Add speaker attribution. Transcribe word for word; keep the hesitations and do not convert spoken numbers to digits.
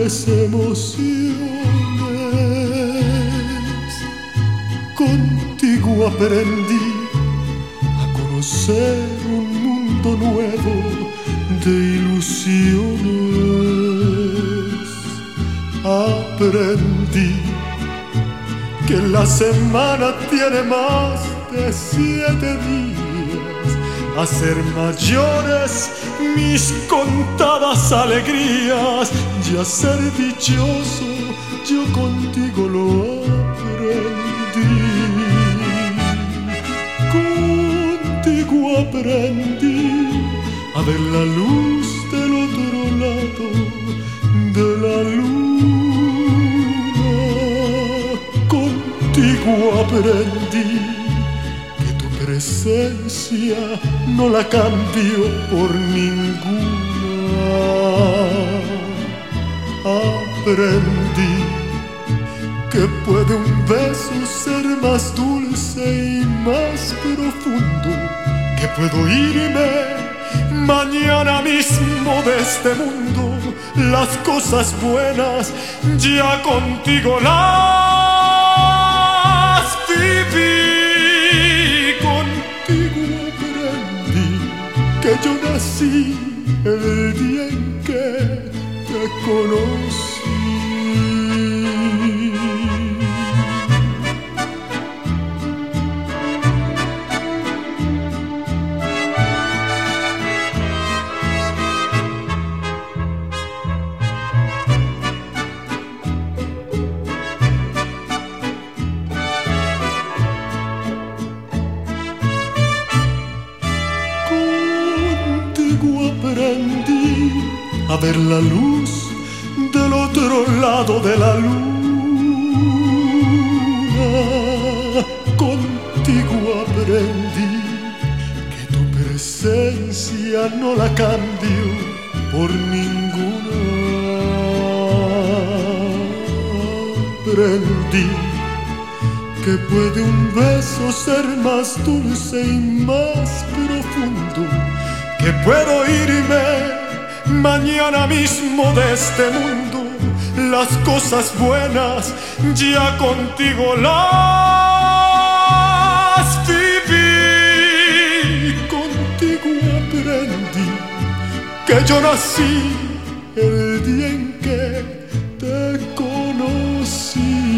Speaker 1: dulces emociones. Contigo aprendí a conocer un mundo nuevo de ilusiones. Aprendí que la semana tiene más de siete días, a ser mayores mis contadas alegrías y a ser dichoso yo contigo lo aprendí. Contigo aprendí a ver la luz del otro lado de la luna. Contigo aprendí que tu presencia no la cambio por ninguna. Aprendí que puede un beso ser más dulce y más profundo, que puedo irme mañana mismo de este mundo. Las cosas buenas ya contigo las viví. Contigo aprendí que yo nací el día en que te conocí. Aprendí a ver la luz del otro lado de la luna. Contigo aprendí que tu presencia no la cambio por ninguna. Aprendí que puede un beso ser más dulce y más profundo, que puedo irme mañana mismo de este mundo. Las cosas buenas ya contigo las viví. Contigo aprendí que yo nací el día en que te conocí.